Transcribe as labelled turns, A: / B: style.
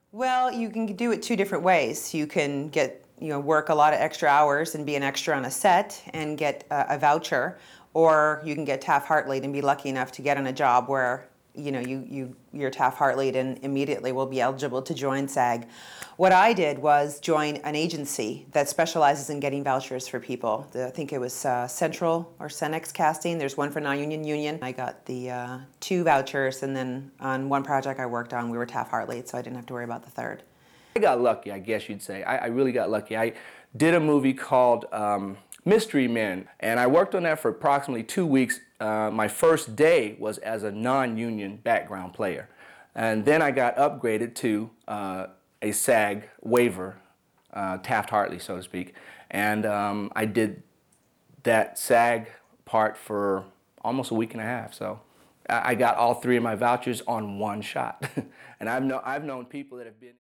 A: Well, you can do it two different ways. You can work a lot of extra hours and be an extra on a set and get a voucher, or you can get Taft-Hartley and be lucky enough to get on a job where, you're Taft-Hartley and immediately will be eligible to join SAG. What I did was join an agency that specializes in getting vouchers for people. I think it was Central or Cenex Casting. There's one for non-union union. I got the two vouchers, and then on one project I worked on, we were Taft-Hartley, so I didn't have to worry about the third.
B: I got lucky, I guess you'd say. I really got lucky. I did a movie called Mystery Men, and I worked on that for approximately 2 weeks. My first day was as a non-union background player. And then I got upgraded to a SAG waiver, Taft-Hartley, so to speak. And I did that SAG part for almost a week and a half. So I got all three of my vouchers on one shot. And I've known people that have been